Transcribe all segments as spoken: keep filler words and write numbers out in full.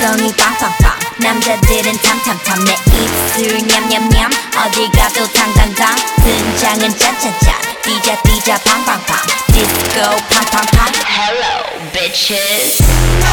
엉덩이 빵빵빵 남자들은 탐탐탐 내 입술 냠냠냠 어디 가도 당당당 등장은 짠짠짠 뛰자 뛰자 팡팡팡 디스코 팡팡팡 Hello bitches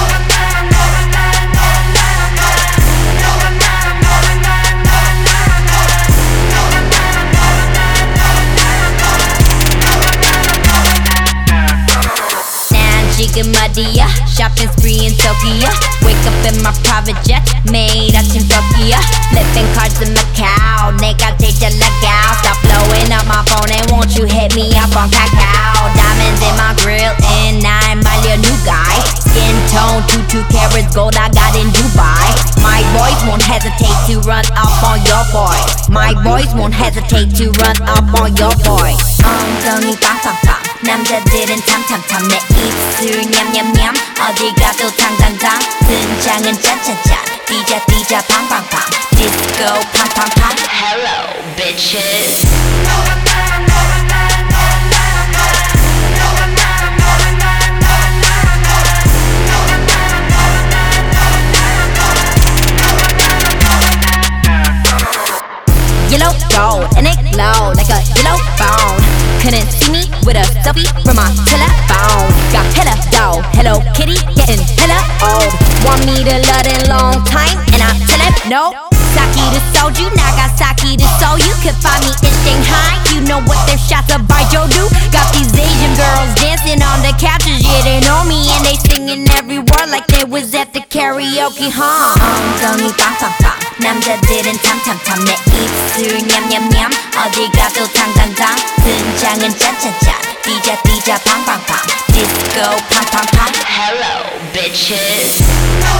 지금 어디야 shopping spree in Tokyo wake up in my private jet 매일 아침 터키야 flipping cards in Macau 내가 제일 잘 나가 stop blowing up my phone and won't you hit me up on Kakao diamonds in my grill and I'm my new guy skin tone two two carats gold I got in Dubai my boys won't hesitate to run up on your boy my boys won't hesitate to run up on your boy 엉덩이 빵빵빵 남자들은 탐탐탐 내 입술 냠냠냠 어디 가도 당당당 등장은 짠짠짠 뛰자 뛰자 팡팡팡 디스코 팡팡팡 Hello bitches Yellow gold and it glow like a yellow phone couldn't see me with a selfie from my telephone got hella dough Hello Kitty getting hella old want me to love in long time and I tell him no Saki to soju Nagasaki to Seoul you could find me in Shanghai you know what their shots of Baijiu do got these Asian girls dancing on the couches yeah they know me and they singing every word like they was at the karaoke huh 엉덩이 빵빵빵 남자들은 탐탐탐 내 입술 냠냠냠 어디 가도 당당당 등장은 짠짠짠 뛰자 뛰자 팡팡팡 디스코 팡팡팡 Hello bitches